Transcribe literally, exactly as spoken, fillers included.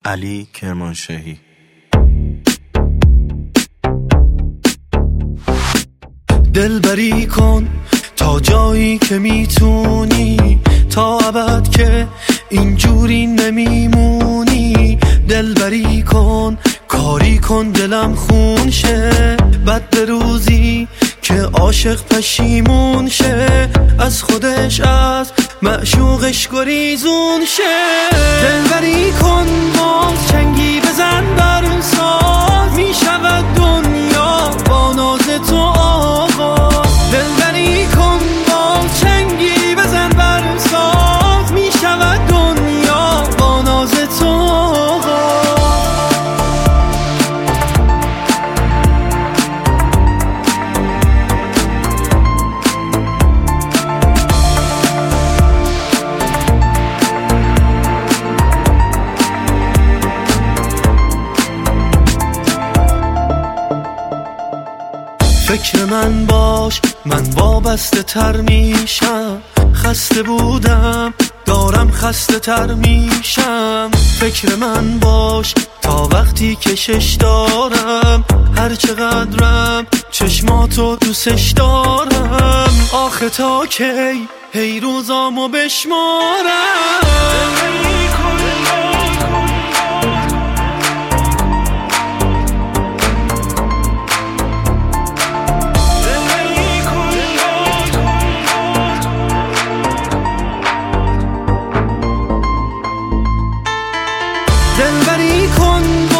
علی کرمانشاهی. دلبری کن تا جایی که میتونی، تا ابد که اینجوری نمیمونی. دلبری کن کاری کن دلم خون شه، بد به روزی که عاشق پشیمون شه، از خودش از معشوقش گریزون شه. دلبری کن باز چنگی بزن بر ساز، میشود دنیا با ناز تو آغاز. دلبری کن باز چنگی بزن بر ساز، میشود دنیا با ناز تو آغاز. فکر من باش من وابسته تر میشم، خسته بودم دارم خسته تر میشم. فکر من باش تا وقتی کشش دارم، هر چقدرم چشماتو دوستش دارم. آخه تا کی هی روزامو بشمارم. دلبری کن